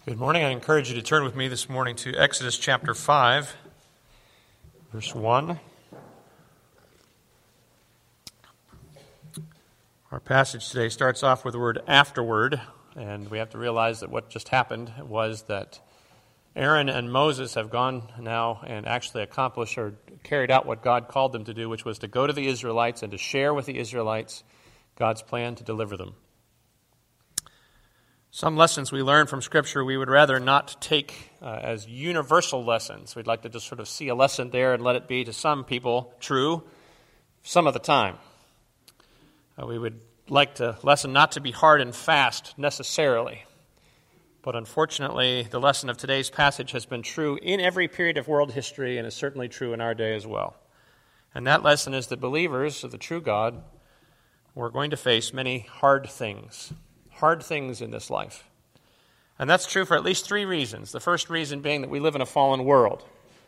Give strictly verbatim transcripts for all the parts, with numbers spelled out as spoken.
Good morning. I encourage you to turn with me this morning to Exodus chapter five, verse one. Our passage today starts off with the word afterward, and we have to realize that what just happened was that Aaron and Moses have gone now and actually accomplished or carried out what God called them to do, which was to go to the Israelites and to share with the Israelites God's plan to deliver them. Some lessons we learn from Scripture we would rather not take uh, as universal lessons. We'd like to just sort of see a lesson there and let it be to some people true some of the time. Uh, we would like the lesson not to be hard and fast necessarily. But unfortunately, the lesson of today's passage has been true in every period of world history and is certainly true in our day as well. And that lesson is that believers of the true God were going to face many hard things. Hard things in this life. And that's true for at least three reasons. The first reason being that we live in a fallen world.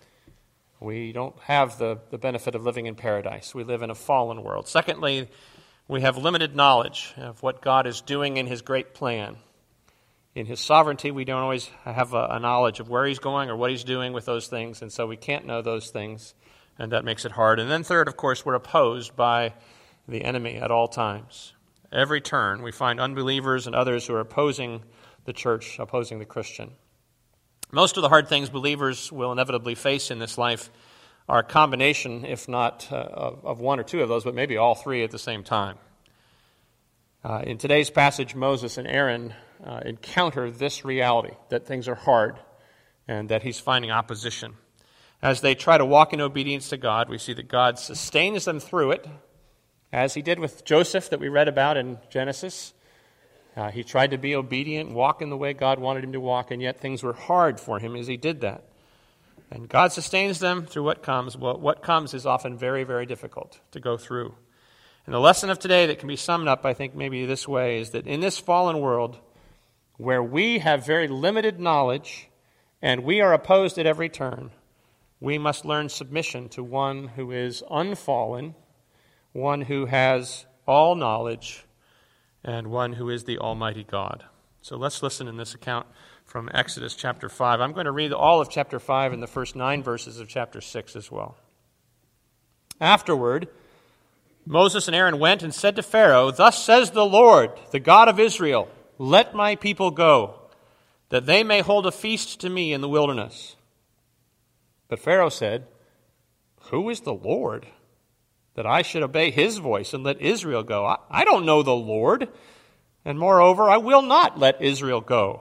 We don't have the, the benefit of living in paradise. We live in a fallen world. Secondly, we have limited knowledge of what God is doing in His great plan. In His sovereignty, we don't always have a, a knowledge of where He's going or what He's doing with those things, and so we can't know those things, and that makes it hard. And then third, of course, we're opposed by the enemy at all times. Every turn, we find unbelievers and others who are opposing the church, opposing the Christian. Most of the hard things believers will inevitably face in this life are a combination, if not uh, of, of one or two of those, but maybe all three at the same time. Uh, in today's passage, Moses and Aaron uh, encounter this reality, that things are hard and that he's finding opposition. As they try to walk in obedience to God, we see that God sustains them through it, as he did with Joseph that we read about in Genesis. Uh, he tried to be obedient, walk in the way God wanted him to walk, and yet things were hard for him as he did that. And God sustains them through what comes. Well, what comes is often very, very difficult to go through. And the lesson of today that can be summed up, I think, maybe this way, is that in this fallen world, where we have very limited knowledge and we are opposed at every turn, we must learn submission to one who is unfallen, one who has all knowledge, and one who is the Almighty God. So let's listen in this account from Exodus chapter five. I'm going to read all of chapter five and the first nine verses of chapter six as well. Afterward, Moses and Aaron went and said to Pharaoh, "Thus says the Lord, the God of Israel, let my people go, that they may hold a feast to me in the wilderness." But Pharaoh said, "Who is the Lord, that I should obey his voice and let Israel go? I, I don't know the Lord, and moreover, I will not let Israel go."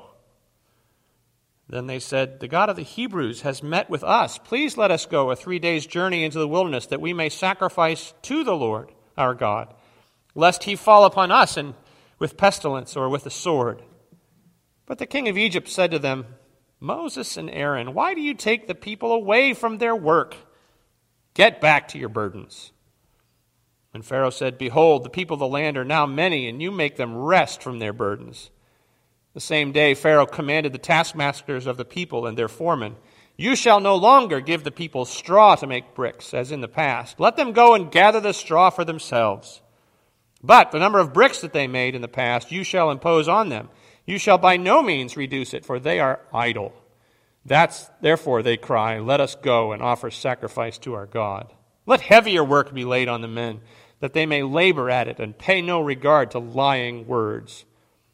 Then they said, "The God of the Hebrews has met with us. Please let us go a three days' journey into the wilderness, that we may sacrifice to the Lord our God, lest he fall upon us and with pestilence or with the sword." But the king of Egypt said to them, "Moses and Aaron, why do you take the people away from their work? Get back to your burdens." And Pharaoh said, "Behold, the people of the land are now many, and you make them rest from their burdens." The same day Pharaoh commanded the taskmasters of the people and their foremen, "You shall no longer give the people straw to make bricks, as in the past. Let them go and gather the straw for themselves. But the number of bricks that they made in the past you shall impose on them. You shall by no means reduce it, for they are idle. That's therefore they cry, 'Let us go and offer sacrifice to our God.' Let heavier work be laid on the men, that they may labor at it and pay no regard to lying words."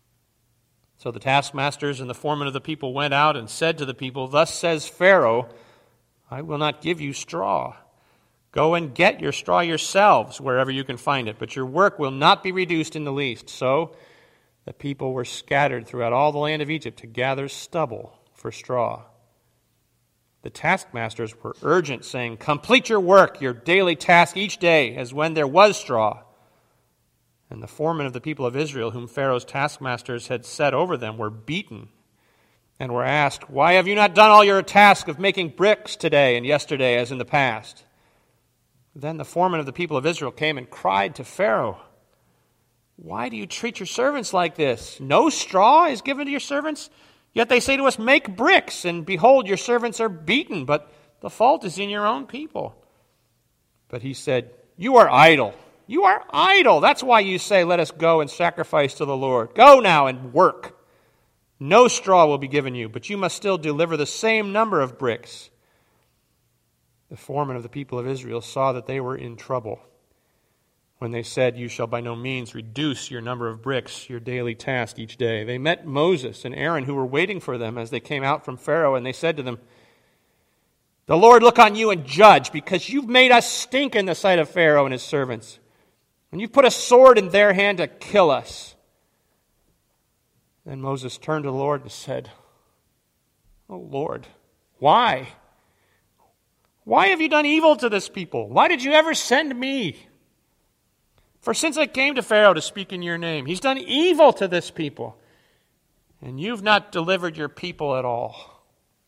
So the taskmasters and the foremen of the people went out and said to the people, "Thus says Pharaoh, I will not give you straw. Go and get your straw yourselves wherever you can find it, but your work will not be reduced in the least." So the people were scattered throughout all the land of Egypt to gather stubble for straw. The taskmasters were urgent, saying, "Complete your work, your daily task each day, as when there was straw." And the foremen of the people of Israel, whom Pharaoh's taskmasters had set over them, were beaten and were asked, "Why have you not done all your task of making bricks today and yesterday as in the past?" Then the foreman of the people of Israel came and cried to Pharaoh, "Why do you treat your servants like this? No straw is given to your servants? Yet they say to us, 'Make bricks,' and behold, your servants are beaten, but the fault is in your own people." But he said, "You are idle. You are idle. That's why you say, 'Let us go and sacrifice to the Lord.' Go now and work. No straw will be given you, but you must still deliver the same number of bricks. The foreman of the people of Israel saw that they were in trouble when they said, you shall by no means reduce your number of bricks, your daily task each day. They met Moses and Aaron, who were waiting for them as they came out from Pharaoh, and they said to them, the Lord look on you and judge, because you've made us stink in the sight of Pharaoh and his servants, and you've put a sword in their hand to kill us. Then Moses turned to the Lord and said, oh Lord, why? Why have you done evil to this people? Why did you ever send me? For since I came to Pharaoh to speak in your name, he's done evil to this people, and you've not delivered your people at all.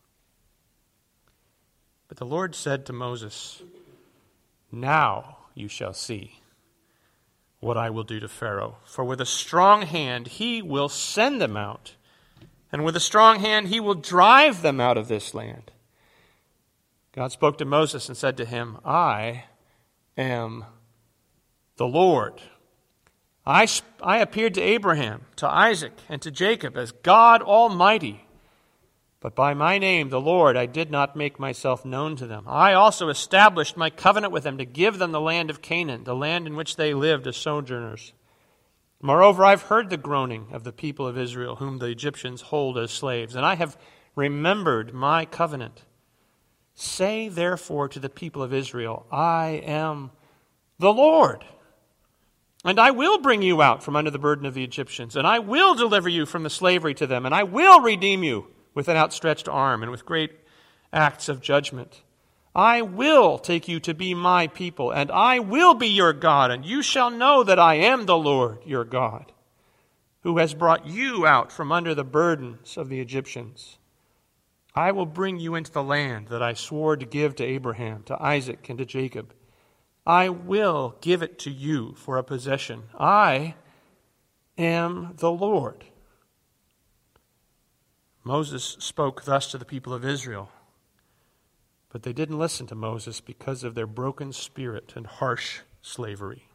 But the Lord said to Moses, now you shall see what I will do to Pharaoh. For with a strong hand he will send them out, and with a strong hand he will drive them out of this land. God spoke to Moses and said to him, I am the Lord. I, I appeared to Abraham, to Isaac, and to Jacob as God Almighty. But by my name, the Lord, I did not make myself known to them. I also established my covenant with them to give them the land of Canaan, the land in which they lived as sojourners. Moreover, I've heard the groaning of the people of Israel, whom the Egyptians hold as slaves, and I have remembered my covenant. Say therefore to the people of Israel, I am the Lord. And I will bring you out from under the burden of the Egyptians, and I will deliver you from the slavery to them, and I will redeem you with an outstretched arm and with great acts of judgment. I will take you to be my people, and I will be your God, and you shall know that I am the Lord your God, who has brought you out from under the burdens of the Egyptians. I will bring you into the land that I swore to give to Abraham, to Isaac, and to Jacob. I will give it to you for a possession. I am the Lord. Moses spoke thus to the people of Israel, but they didn't listen to Moses because of their broken spirit and harsh slavery.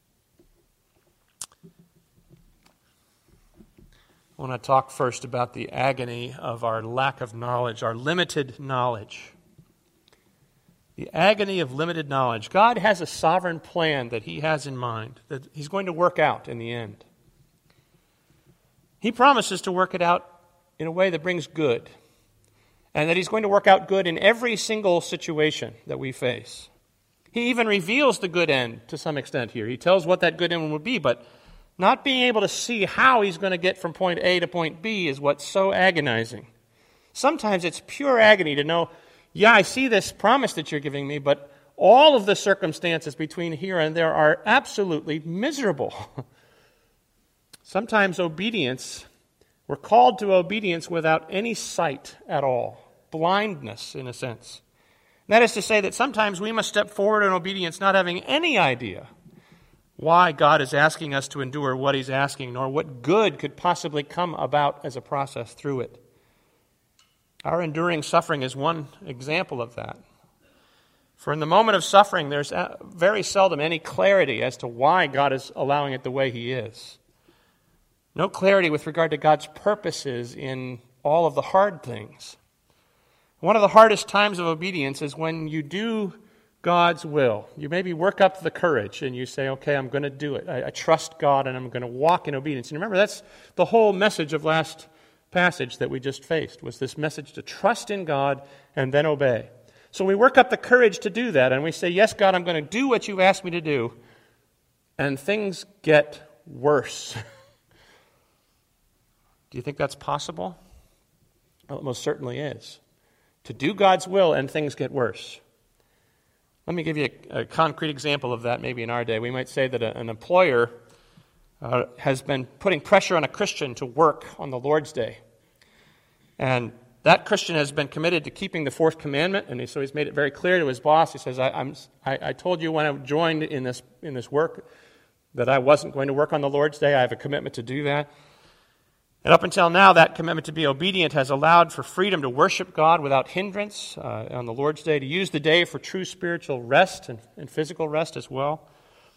I want to talk first about the agony of our lack of knowledge, our limited knowledge. The agony of limited knowledge. God has a sovereign plan that he has in mind, that he's going to work out in the end. He promises to work it out in a way that brings good, and that he's going to work out good in every single situation that we face. He even reveals the good end to some extent here. He tells what that good end would be, but not being able to see how he's going to get from point A to point B is what's so agonizing. Sometimes it's pure agony to know, yeah, I see this promise that you're giving me, but all of the circumstances between here and there are absolutely miserable. Sometimes obedience, we're called to obedience without any sight at all. Blindness, in a sense. That is to say that sometimes we must step forward in obedience not having any idea why God is asking us to endure what he's asking, nor what good could possibly come about as a process through it. Our enduring suffering is one example of that. For in the moment of suffering, there's very seldom any clarity as to why God is allowing it the way he is. No clarity with regard to God's purposes in all of the hard things. One of the hardest times of obedience is when you do God's will. You maybe work up the courage and you say, okay, I'm going to do it. I, I trust God and I'm going to walk in obedience. And remember, that's the whole message of last passage that we just faced, was this message to trust in God and then obey. So we work up the courage to do that and we say, yes, God, I'm going to do what you've asked me to do. And things get worse. Do you think that's possible? Well, it most certainly is. To do God's will and things get worse. Let me give you a, a concrete example of that maybe in our day. We might say that a, an employer uh, has been putting pressure on a Christian to work on the Lord's Day. And that Christian has been committed to keeping the fourth commandment, and so he's made it very clear to his boss. He says, I, I'm, I, I told you when I joined in this, in this work that I wasn't going to work on the Lord's Day. I have a commitment to do that. And up until now, that commitment to be obedient has allowed for freedom to worship God without hindrance uh, on the Lord's Day, to use the day for true spiritual rest and, and physical rest as well.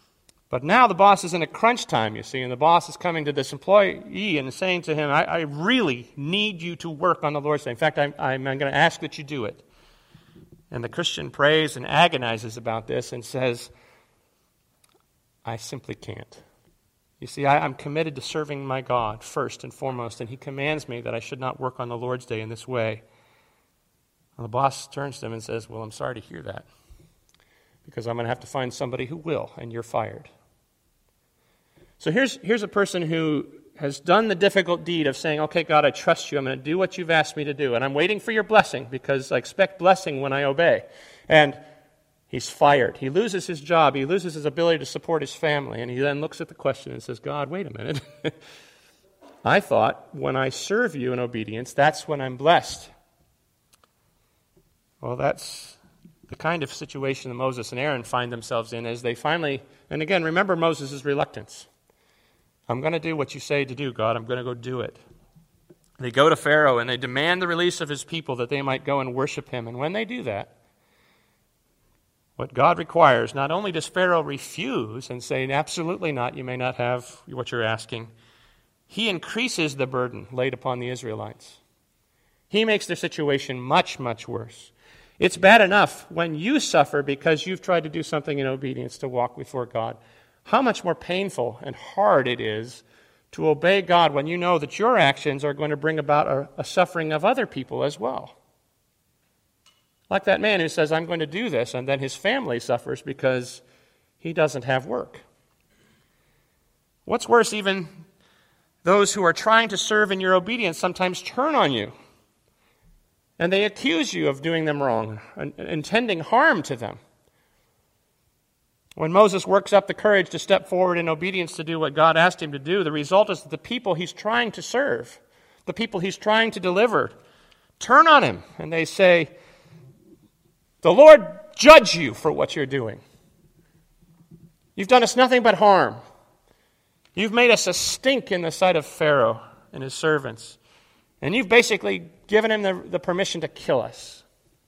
But now the boss is in a crunch time, you see, and the boss is coming to this employee and saying to him, I, I really need you to work on the Lord's Day. In fact, I'm, I'm going to ask that you do it. And the Christian prays and agonizes about this and says, I simply can't. You see, I, I'm committed to serving my God first and foremost, and he commands me that I should not work on the Lord's Day in this way. And the boss turns to him and says, well, I'm sorry to hear that, because I'm going to have to find somebody who will, and you're fired. So here's, here's a person who has done the difficult deed of saying, okay, God, I trust you. I'm going to do what you've asked me to do, and I'm waiting for your blessing because I expect blessing when I obey. And he's fired. He loses his job. He loses his ability to support his family, and he then looks at the question and says, God, wait a minute. I thought when I serve you in obedience, that's when I'm blessed. Well, that's the kind of situation that Moses and Aaron find themselves in as they finally, and again, remember Moses' reluctance. I'm going to do what you say to do, God. I'm going to go do it. They go to Pharaoh and they demand the release of his people that they might go and worship him. And when they do that, what God requires, not only does Pharaoh refuse and say, absolutely not, you may not have what you're asking, he increases the burden laid upon the Israelites. He makes their situation much, much worse. It's bad enough when you suffer because you've tried to do something in obedience to walk before God. How much more painful and hard it is to obey God when you know that your actions are going to bring about a, a suffering of other people as well. Like that man who says, I'm going to do this, and then his family suffers because he doesn't have work. What's worse, even those who are trying to serve in your obedience sometimes turn on you, and they accuse you of doing them wrong, and intending harm to them. When Moses works up the courage to step forward in obedience to do what God asked him to do, the result is that the people he's trying to serve, the people he's trying to deliver, turn on him, and they say, the Lord judge you for what you're doing. You've done us nothing but harm. You've made us a stink in the sight of Pharaoh and his servants. And you've basically given him the, the permission to kill us.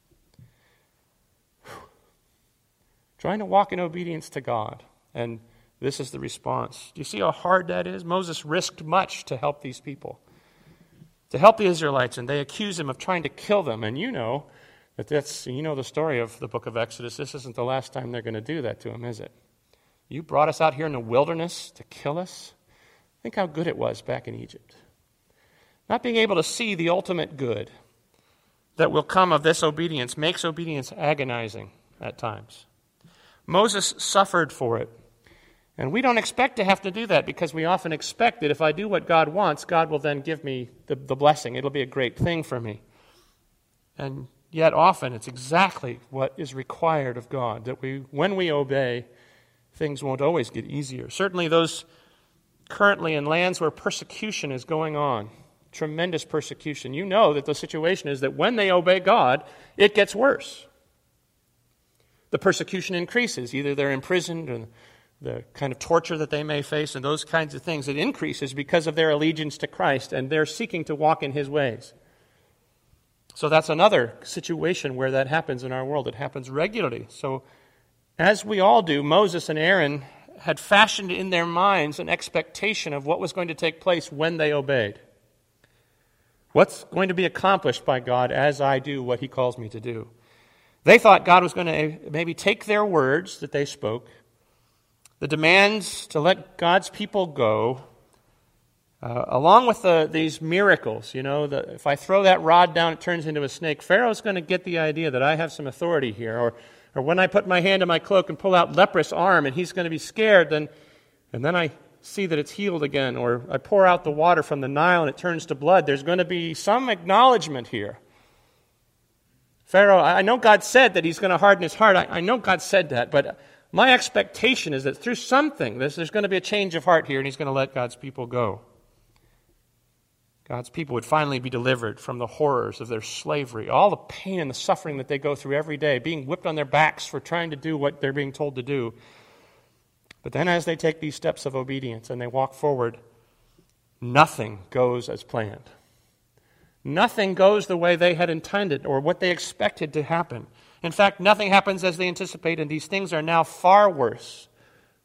Whew. Trying to walk in obedience to God. And this is the response. Do you see how hard that is? Moses risked much to help these people, to help the Israelites, and they accuse him of trying to kill them. And you know that that's, you know the story of the book of Exodus. This isn't the last time they're going to do that to him, is it? You brought us out here in the wilderness to kill us? Think how good it was back in Egypt. Not being able to see the ultimate good that will come of this obedience makes obedience agonizing at times. Moses suffered for it. And we don't expect to have to do that because we often expect that if I do what God wants, God will then give me the, the blessing. It'll be a great thing for me. And yet often it's exactly what is required of God, that we, when we obey, things won't always get easier. Certainly those currently in lands where persecution is going on, tremendous persecution, you know that the situation is that when they obey God, it gets worse. The persecution increases. Either they're imprisoned or the kind of torture that they may face and those kinds of things. It increases because of their allegiance to Christ and they're seeking to walk in his ways. So that's another situation where that happens in our world. It happens regularly. So as we all do, Moses and Aaron had fashioned in their minds an expectation of what was going to take place when they obeyed. What's going to be accomplished by God as I do what he calls me to do? They thought God was going to maybe take their words that they spoke, the demands to let God's people go, uh, along with the, these miracles. You know, the, if I throw that rod down, it turns into a snake. Pharaoh's going to get the idea that I have some authority here. Or, or when I put my hand in my cloak and pull out leprous arm, and he's going to be scared, then, and then I see that it's healed again. Or I pour out the water from the Nile and it turns to blood. There's going to be some acknowledgement here. Pharaoh, I know God said that he's going to harden his heart. I, I know God said that, but my expectation is that through something, there's, there's going to be a change of heart here, and he's going to let God's people go. God's people would finally be delivered from the horrors of their slavery, all the pain and the suffering that they go through every day, being whipped on their backs for trying to do what they're being told to do. But then as they take these steps of obedience and they walk forward, nothing goes as planned. Nothing goes the way they had intended or what they expected to happen. In fact, nothing happens as they anticipate, and these things are now far worse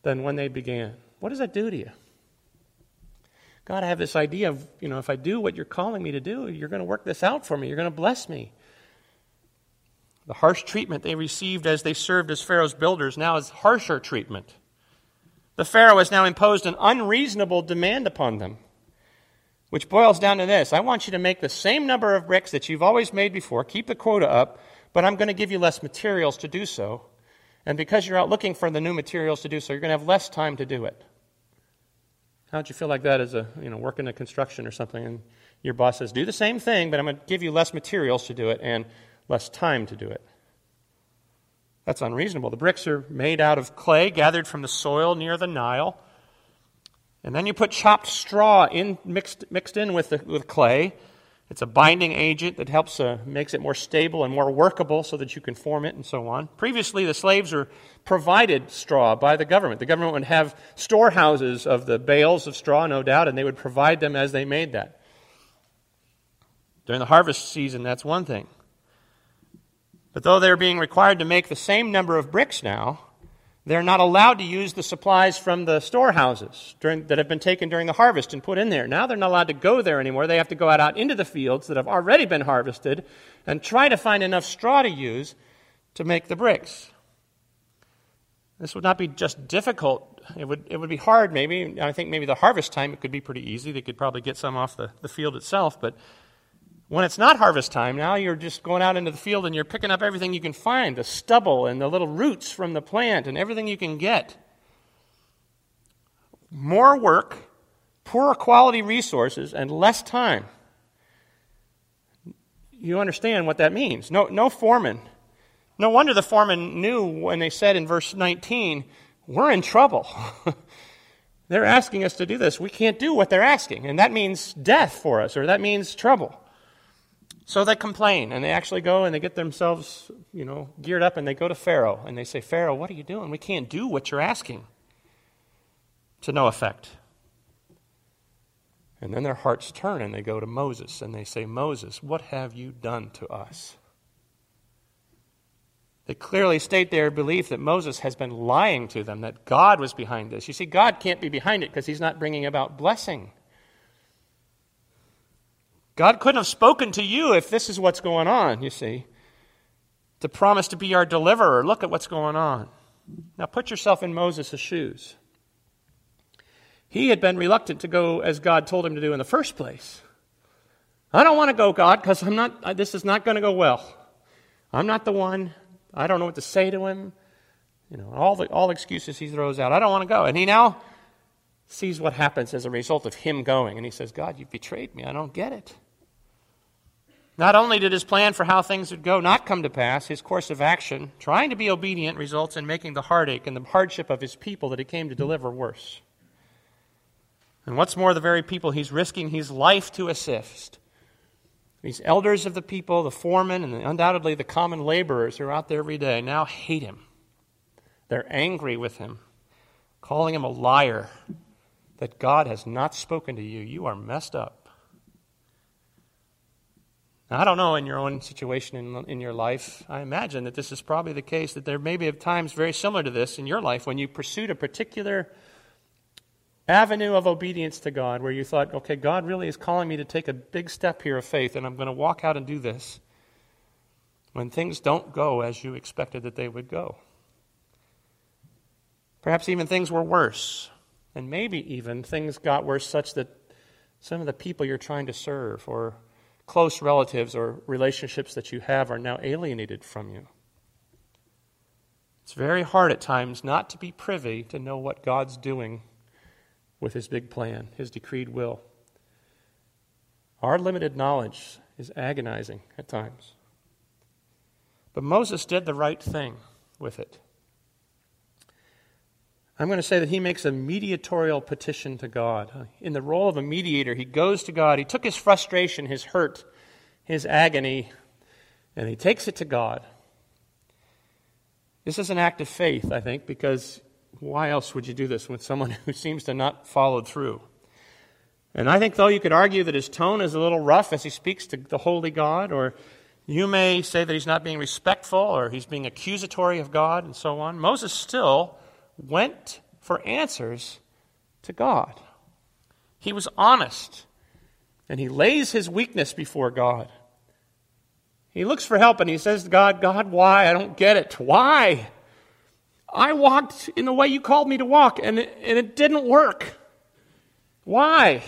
than when they began. What does that do to you? God, I have this idea of, you know, if I do what you're calling me to do, you're going to work this out for me. You're going to bless me. The harsh treatment they received as they served as Pharaoh's builders now is harsher treatment. The Pharaoh has now imposed an unreasonable demand upon them, which boils down to this. I want you to make the same number of bricks that you've always made before. Keep the quota up, but I'm going to give you less materials to do so. And because you're out looking for the new materials to do so, you're going to have less time to do it. How would you feel like that as a, you know, working in construction or something, and your boss says, do the same thing, but I'm going to give you less materials to do it and less time to do it? That's unreasonable. The bricks are made out of clay gathered from the soil near the Nile. And then you put chopped straw in mixed mixed in with the with clay. It's a binding agent that helps uh, makes it more stable and more workable so that you can form it and so on. Previously, the slaves were provided straw by the government. The government would have storehouses of the bales of straw, no doubt, and they would provide them as they made that. During the harvest season, that's one thing. But though they're being required to make the same number of bricks now, they're not allowed to use the supplies from the storehouses during, that have been taken during the harvest and put in there. Now they're not allowed to go there anymore. They have to go out, out into the fields that have already been harvested and try to find enough straw to use to make the bricks. This would not be just difficult. It would it would be hard maybe. I think maybe the harvest time it could be pretty easy. They could probably get some off the, the field itself. But when it's not harvest time, now you're just going out into the field and you're picking up everything you can find, the stubble and the little roots from the plant and everything you can get. More work, poorer quality resources, and less time. You understand what that means. No, no foreman. No wonder the foreman knew when they said in verse nineteen, we're in trouble. They're asking us to do this. We can't do what they're asking. And that means death for us, or that means trouble. So they complain, and they actually go and they get themselves, you know, geared up, and they go to Pharaoh, and they say, Pharaoh, what are you doing? We can't do what you're asking. To no effect. And then their hearts turn, and they go to Moses, and they say, Moses, what have you done to us? They clearly state their belief that Moses has been lying to them, that God was behind this. You see, God can't be behind it because he's not bringing about blessing. God couldn't have spoken to you if this is what's going on, you see, to promise to be our deliverer. Look at what's going on. Now put yourself in Moses' shoes. He had been reluctant to go as God told him to do in the first place. I don't want to go, God, because I'm not. This is not going to go well. I'm not the one. I don't know what to say to him. You know, all the all excuses he throws out. I don't want to go. And he now sees what happens as a result of him going. And he says, God, you've betrayed me. I don't get it. Not only did his plan for how things would go not come to pass, his course of action, trying to be obedient, results in making the heartache and the hardship of his people that he came to deliver worse. And what's more, the very people he's risking his life to assist, these elders of the people, the foremen, and undoubtedly the common laborers who are out there every day, now hate him. They're angry with him, calling him a liar, that God has not spoken to you. You are messed up. Now, I don't know in your own situation in, in your life. I imagine that this is probably the case, that there may be times very similar to this in your life when you pursued a particular avenue of obedience to God where you thought, okay, God really is calling me to take a big step here of faith, and I'm going to walk out and do this, when things don't go as you expected that they would go. Perhaps even things were worse, and maybe even things got worse such that some of the people you're trying to serve or close relatives or relationships that you have are now alienated from you. It's very hard at times not to be privy to know what God's doing with his big plan, his decreed will. Our limited knowledge is agonizing at times. But Moses did the right thing with it. I'm going to say that he makes a mediatorial petition to God. In the role of a mediator, he goes to God. He took his frustration, his hurt, his agony, and he takes it to God. This is an act of faith, I think, because why else would you do this with someone who seems to not follow through? And I think, though, you could argue that his tone is a little rough as he speaks to the holy God, or you may say that he's not being respectful or he's being accusatory of God and so on. Moses still went for answers to God. He was honest, and he lays his weakness before God. He looks for help, and he says to God, God, why? I don't get it. Why? I walked in the way you called me to walk, and it, and it didn't work. Why?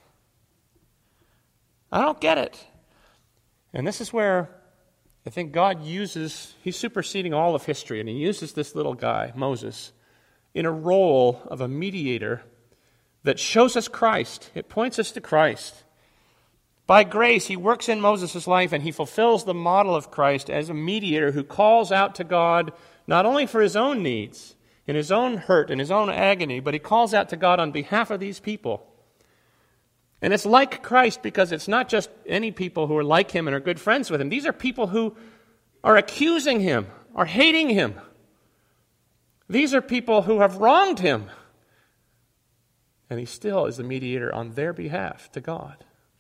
I don't get it. And this is where I think God uses, he's superseding all of history, and he uses this little guy, Moses, in a role of a mediator that shows us Christ. It points us to Christ. By grace, he works in Moses' life, and he fulfills the model of Christ as a mediator who calls out to God not only for his own needs, in his own hurt, in his own agony, but he calls out to God on behalf of these people. And it's like Christ because it's not just any people who are like him and are good friends with him. These are people who are accusing him, are hating him. These are people who have wronged him. And he still is the mediator on their behalf to God.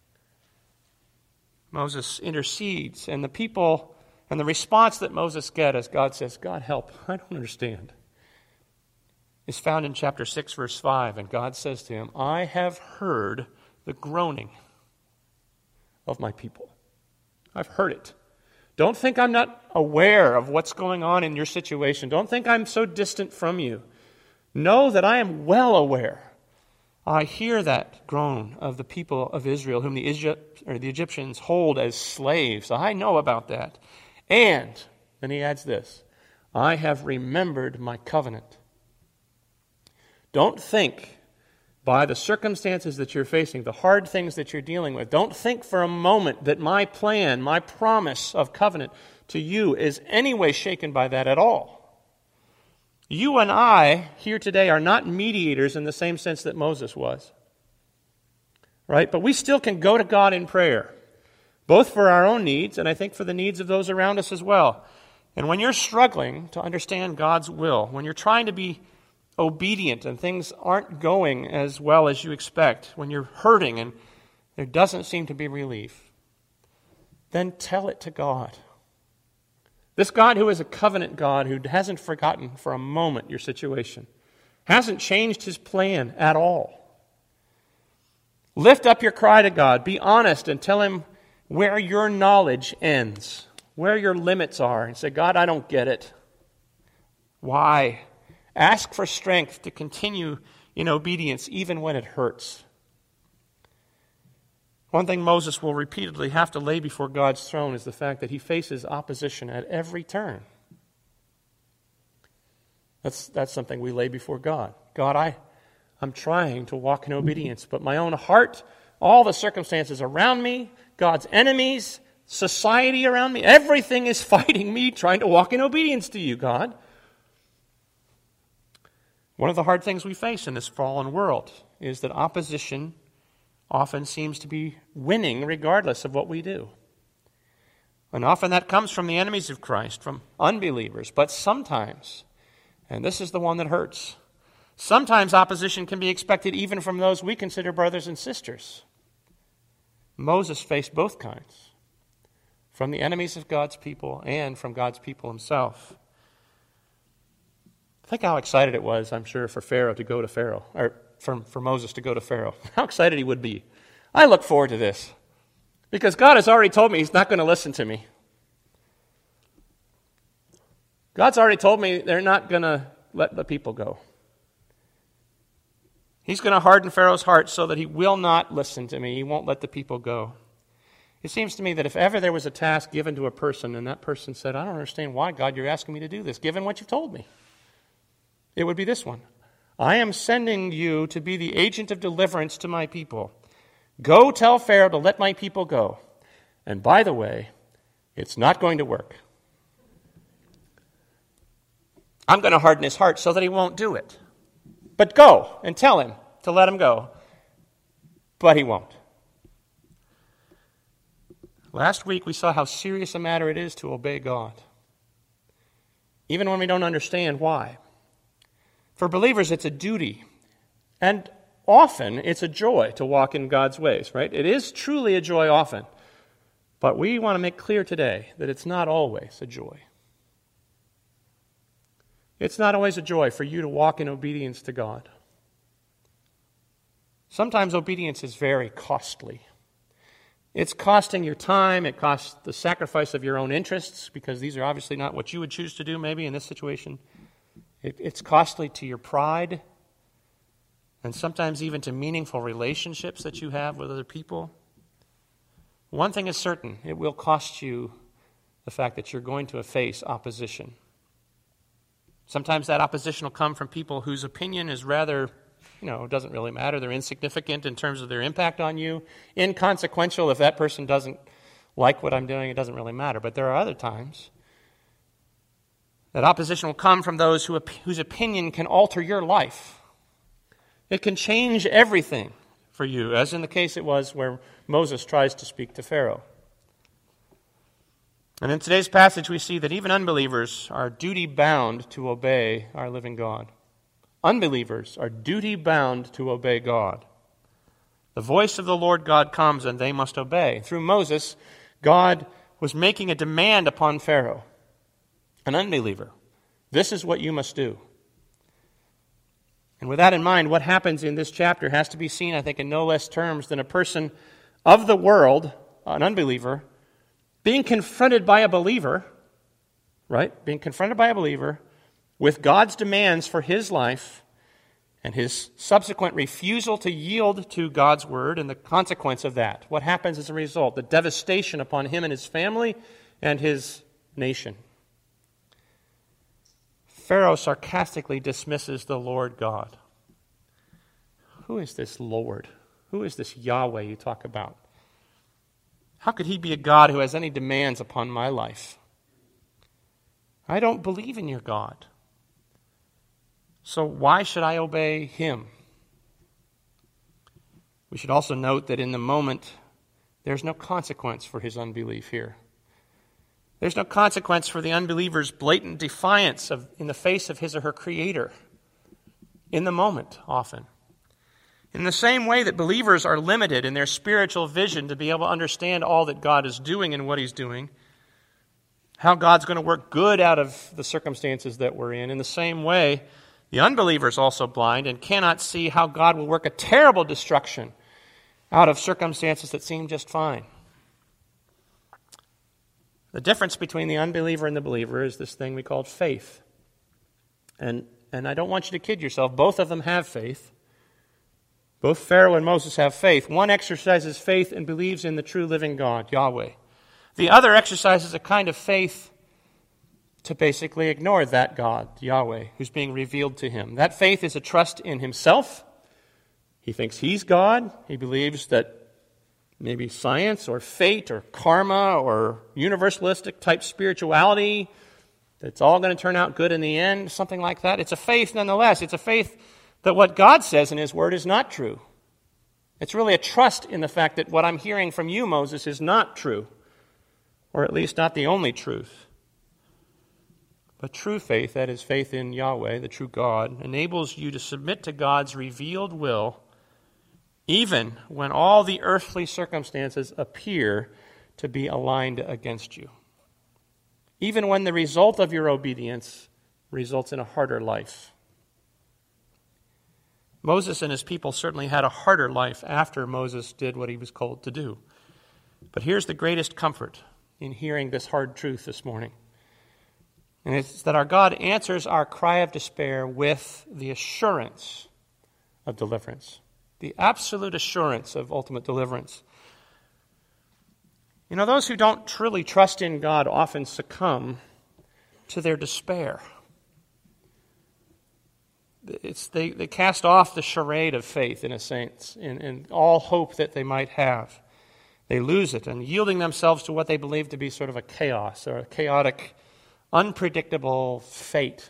Moses intercedes, and the people, and the response that Moses gets as God says, God help, I don't understand, is found in chapter six, verse five. And God says to him, I have heard the groaning of my people. I've heard it. Don't think I'm not aware of what's going on in your situation. Don't think I'm so distant from you. Know that I am well aware. I hear that groan of the people of Israel, whom the, Egypt, or the Egyptians hold as slaves. I know about that. And, then he adds this, I have remembered my covenant. Don't think by the circumstances that you're facing, the hard things that you're dealing with, don't think for a moment that my plan, my promise of covenant to you is any way shaken by that at all. You and I here today are not mediators in the same sense that Moses was. Right? But we still can go to God in prayer, both for our own needs and I think for the needs of those around us as well. And when you're struggling to understand God's will, when you're trying to be obedient and things aren't going as well as you expect, when you're hurting and there doesn't seem to be relief, then tell it to God. This God who is a covenant God, who hasn't forgotten for a moment your situation, hasn't changed his plan at all. Lift up your cry to God. Be honest and tell him where your knowledge ends, where your limits are, and say, God, I don't get it. Why? Ask for strength to continue in obedience even when it hurts. One thing Moses will repeatedly have to lay before God's throne is the fact that he faces opposition at every turn. That's, that's something we lay before God. God, I, I'm trying to walk in obedience, but my own heart, all the circumstances around me, God's enemies, society around me, everything is fighting me trying to walk in obedience to you, God. One of the hard things we face in this fallen world is that opposition often seems to be winning regardless of what we do. And often that comes from the enemies of Christ, from unbelievers. But sometimes, and this is the one that hurts, sometimes opposition can be expected even from those we consider brothers and sisters. Moses faced both kinds, from the enemies of God's people and from God's people himself. Think how excited it was, I'm sure, for Pharaoh to go to Pharaoh, or for, for Moses to go to Pharaoh. How excited he would be. I look forward to this, because God has already told me he's not going to listen to me. God's already told me they're not going to let the people go. He's going to harden Pharaoh's heart so that he will not listen to me. He won't let the people go. It seems to me that if ever there was a task given to a person and that person said, I don't understand why, God, you're asking me to do this, given what you've told me, it would be this one. I am sending you to be the agent of deliverance to my people. Go tell Pharaoh to let my people go. And by the way, it's not going to work. I'm going to harden his heart so that he won't do it. But go and tell him to let him go. But he won't. Last week we saw how serious a matter it is to obey God, even when we don't understand why. For believers, it's a duty, and often it's a joy to walk in God's ways, right? It is truly a joy often, but we want to make clear today that it's not always a joy. It's not always a joy for you to walk in obedience to God. Sometimes obedience is very costly. It's costing your time. It costs the sacrifice of your own interests, because these are obviously not what you would choose to do maybe in this situation. It, it's costly to your pride, and sometimes even to meaningful relationships that you have with other people. One thing is certain: it will cost you the fact that you're going to face opposition. Sometimes that opposition will come from people whose opinion is rather, you know, doesn't really matter. They're insignificant in terms of their impact on you. Inconsequential. If that person doesn't like what I'm doing, it doesn't really matter. But there are other times that opposition will come from those who, whose opinion can alter your life. It can change everything for you, as in the case it was where Moses tries to speak to Pharaoh. And in today's passage, we see that even unbelievers are duty-bound to obey our living God. Unbelievers are duty-bound to obey God. The voice of the Lord God comes, and they must obey. Through Moses, God was making a demand upon Pharaoh, an unbeliever. This is what you must do. And with that in mind, what happens in this chapter has to be seen, I think, in no less terms than a person of the world, an unbeliever, being confronted by a believer, right? Being confronted by a believer with God's demands for his life and his subsequent refusal to yield to God's word and the consequence of that. What happens as a result? The devastation upon him and his family and his nation. Pharaoh sarcastically dismisses the Lord God. Who is this Lord? Who is this Yahweh you talk about? How could he be a God who has any demands upon my life? I don't believe in your God. So why should I obey him? We should also note that in the moment, there's no consequence for his unbelief here. There's no consequence for the unbeliever's blatant defiance of, in the face of his or her Creator. In the moment, often. In the same way that believers are limited in their spiritual vision to be able to understand all that God is doing and what he's doing, how God's going to work good out of the circumstances that we're in, in the same way, the unbeliever is also blind and cannot see how God will work a terrible destruction out of circumstances that seem just fine. The difference between the unbeliever and the believer is this thing we call faith. And, and I don't want you to kid yourself. Both of them have faith. Both Pharaoh and Moses have faith. One exercises faith and believes in the true living God, Yahweh. The other exercises a kind of faith to basically ignore that God, Yahweh, who's being revealed to him. That faith is a trust in himself. He thinks he's God. He believes that maybe science or fate or karma or universalistic type spirituality, that's all going to turn out good in the end, something like that. It's a faith nonetheless. It's a faith that what God says in his word is not true. It's really a trust in the fact that what I'm hearing from you, Moses, is not true, or at least not the only truth. But true faith, that is faith in Yahweh, the true God, enables you to submit to God's revealed will even when all the earthly circumstances appear to be aligned against you. Even when the result of your obedience results in a harder life. Moses and his people certainly had a harder life after Moses did what he was called to do. But here's the greatest comfort in hearing this hard truth this morning. And it's that our God answers our cry of despair with the assurance of deliverance. The absolute assurance of ultimate deliverance. You know, those who don't truly trust in God often succumb to their despair. It's, they, they cast off the charade of faith, in a sense, and, and all hope that they might have. They lose it, and yielding themselves to what they believe to be sort of a chaos or a chaotic, unpredictable fate.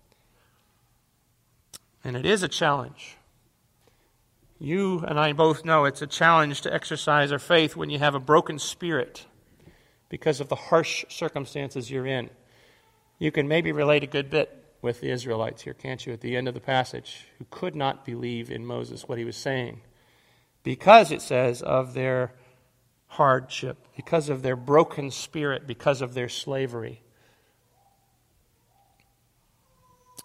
And it is a challenge. You and I both know it's a challenge to exercise our faith when you have a broken spirit because of the harsh circumstances you're in. You can maybe relate a good bit with the Israelites here, can't you, at the end of the passage, who could not believe in Moses, what he was saying, because it says of their hardship, because of their broken spirit, because of their slavery.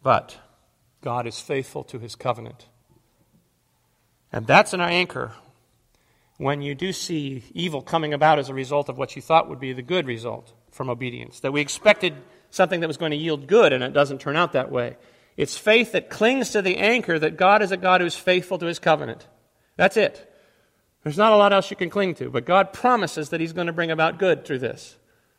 But God is faithful to his covenant. And that's an anchor when you do see evil coming about as a result of what you thought would be the good result from obedience. That we expected something that was going to yield good, and it doesn't turn out that way. It's faith that clings to the anchor that God is a God who is faithful to his covenant. That's it. There's not a lot else you can cling to, but God promises that he's going to bring about good through this.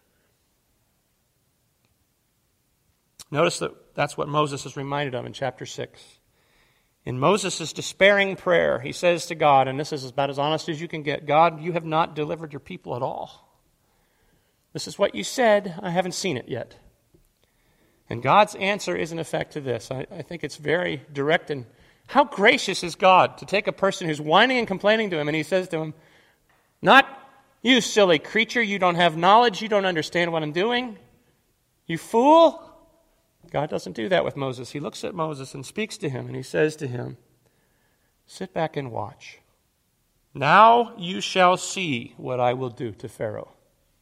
Notice that that's what Moses is reminded of in chapter six. In Moses' despairing prayer, he says to God, and this is about as honest as you can get, God, you have not delivered your people at all. This is what you said. I haven't seen it yet. And God's answer is in effect to this. I, I think it's very direct. And how gracious is God to take a person who's whining and complaining to him, and he says to him, not, you silly creature, you don't have knowledge, you don't understand what I'm doing. You fool. God doesn't do that with Moses. He looks at Moses and speaks to him, and he says to him, sit back and watch. Now you shall see what I will do to Pharaoh.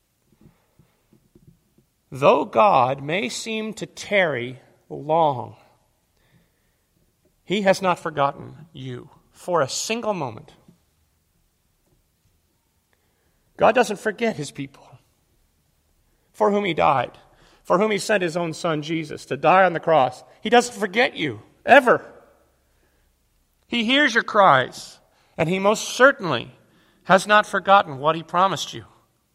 Though God may seem to tarry long, he has not forgotten you for a single moment. God doesn't forget his people for whom he died, for whom he sent his own son Jesus to die on the cross. He doesn't forget you, ever. He hears your cries, and he most certainly has not forgotten what he promised you.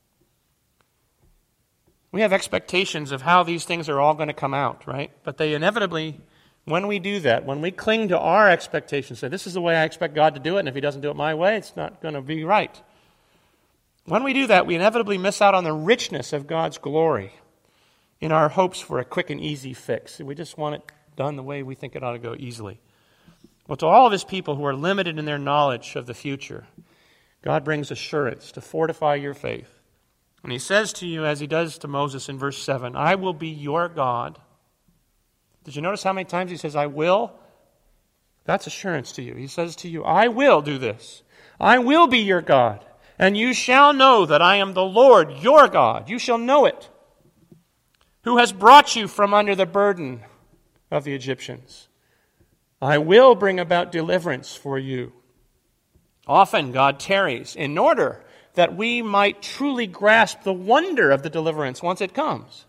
We have expectations of how these things are all going to come out, right? But they inevitably, when we do that, when we cling to our expectations, say, this is the way I expect God to do it, and if he doesn't do it my way, it's not going to be right. When we do that, we inevitably miss out on the richness of God's glory in our hopes for a quick and easy fix. We just want it done the way we think it ought to go easily. Well, to all of his people who are limited in their knowledge of the future, God brings assurance to fortify your faith. And he says to you, as he does to Moses in verse seven, I will be your God. Did you notice how many times he says, I will? That's assurance to you. He says to you, I will do this. I will be your God. And you shall know that I am the Lord, your God. You shall know it. Who has brought you from under the burden of the Egyptians. I will bring about deliverance for you. Often God tarries in order that we might truly grasp the wonder of the deliverance once it comes.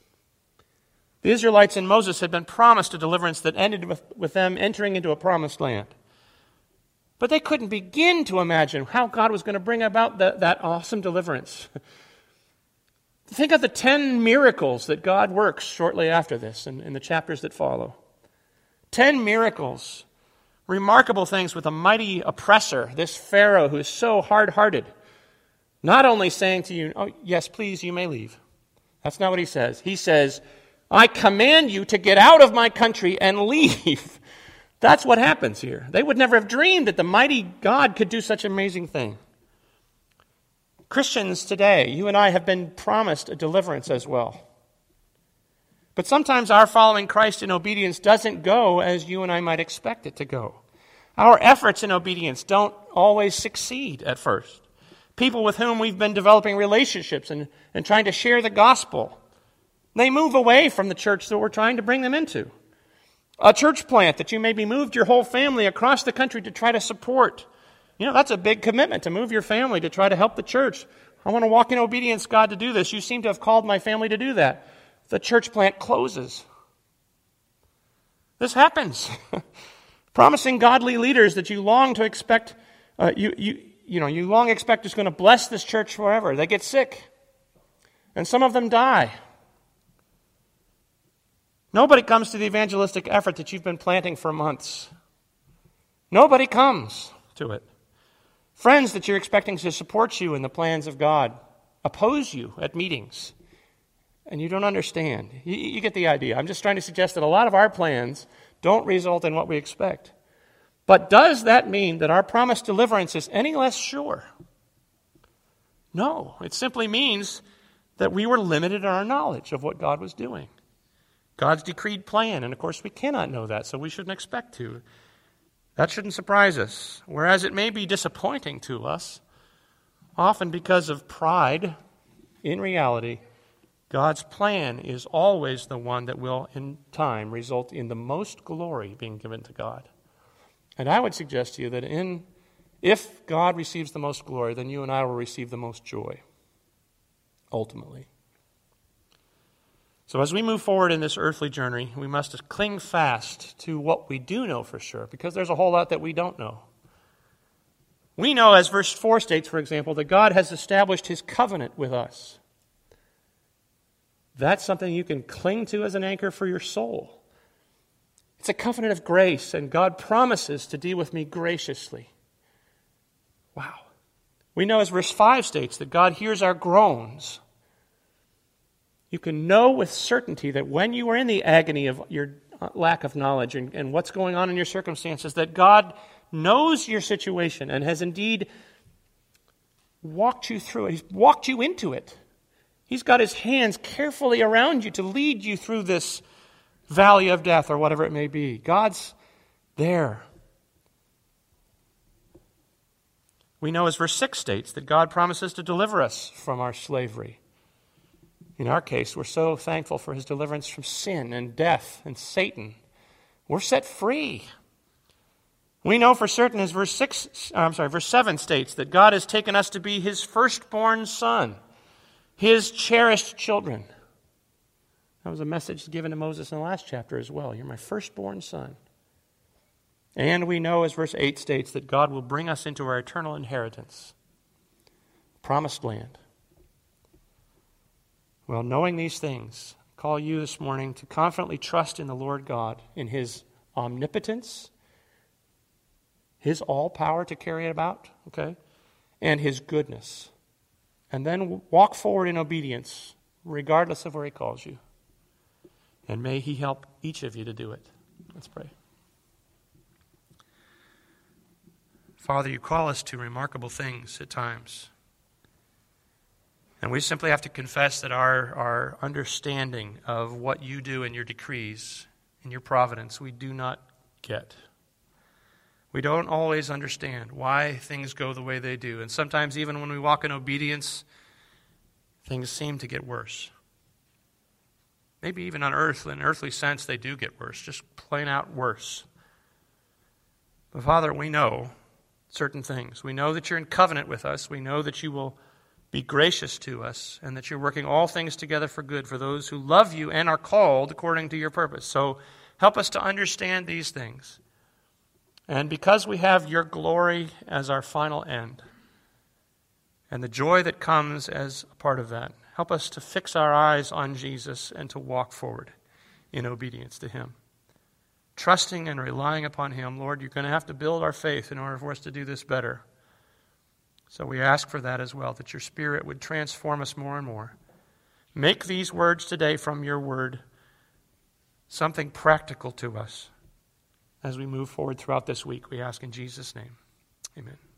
The Israelites and Moses had been promised a deliverance that ended with, with them entering into a promised land. But they couldn't begin to imagine how God was going to bring about the, that awesome deliverance. Think of the ten miracles that God works shortly after this in, in the chapters that follow. Ten miracles, remarkable things with a mighty oppressor, this Pharaoh who is so hard-hearted. Not only saying to you, oh, yes, please, you may leave. That's not what he says. He says, I command you to get out of my country and leave. That's what happens here. They would never have dreamed that the mighty God could do such an amazing thing. Christians today, you and I have been promised a deliverance as well. But sometimes our following Christ in obedience doesn't go as you and I might expect it to go. Our efforts in obedience don't always succeed at first. People with whom we've been developing relationships and, and trying to share the gospel, they move away from the church that we're trying to bring them into. A church plant that you maybe moved your whole family across the country to try to support. You know, that's a big commitment to move your family to try to help the church. I want to walk in obedience, God, to do this. You seem to have called my family to do that. The church plant closes. This happens. Promising godly leaders that you long to expect, uh, you, you, you know, you long expect is going to bless this church forever. They get sick. And some of them die. Nobody comes to the evangelistic effort that you've been planting for months. Nobody comes to it. Friends that you're expecting to support you in the plans of God oppose you at meetings. And you don't understand. You, you get the idea. I'm just trying to suggest that a lot of our plans don't result in what we expect. But does that mean that our promised deliverance is any less sure? No. It simply means that we were limited in our knowledge of what God was doing. God's decreed plan, and of course we cannot know that, so we shouldn't expect to. That shouldn't surprise us. Whereas it may be disappointing to us, often because of pride, in reality, God's plan is always the one that will, in time, result in the most glory being given to God. And I would suggest to you that in, if God receives the most glory, then you and I will receive the most joy, ultimately. So as we move forward in this earthly journey, we must cling fast to what we do know for sure, because there's a whole lot that we don't know. We know, as verse four states, for example, that God has established his covenant with us. That's something you can cling to as an anchor for your soul. It's a covenant of grace, and God promises to deal with me graciously. Wow. We know, as verse five states, that God hears our groans. You can know with certainty that when you are in the agony of your lack of knowledge and, and what's going on in your circumstances, that God knows your situation and has indeed walked you through it. He's walked you into it. He's got his hands carefully around you to lead you through this valley of death or whatever it may be. God's there. We know, as verse six states, that God promises to deliver us from our slavery. In our case, we're so thankful for his deliverance from sin and death and Satan. We're set free. We know for certain, as verse six, I'm sorry, verse seven states, that God has taken us to be his firstborn son, his cherished children. That was a message given to Moses in the last chapter as well. You're my firstborn son. And we know, as verse eight states, that God will bring us into our eternal inheritance, promised land. Well, knowing these things, I call you this morning to confidently trust in the Lord God, in his omnipotence, his all power to carry it about, okay, and his goodness. And then walk forward in obedience, regardless of where he calls you. And may he help each of you to do it. Let's pray. Father, you call us to remarkable things at times. And we simply have to confess that our, our understanding of what you do in your decrees, in your providence, we do not get. We don't always understand why things go the way they do. And sometimes even when we walk in obedience, things seem to get worse. Maybe even on earth, in an earthly sense, they do get worse, just plain out worse. But Father, we know certain things. We know that you're in covenant with us. We know that you will be gracious to us, and that you're working all things together for good for those who love you and are called according to your purpose. So help us to understand these things. And because we have your glory as our final end, and the joy that comes as a part of that, help us to fix our eyes on Jesus and to walk forward in obedience to him. Trusting and relying upon him. Lord, you're going to have to build our faith in order for us to do this better. So we ask for that as well, that your Spirit would transform us more and more. Make these words today from your word something practical to us as we move forward throughout this week. We ask in Jesus' name. Amen.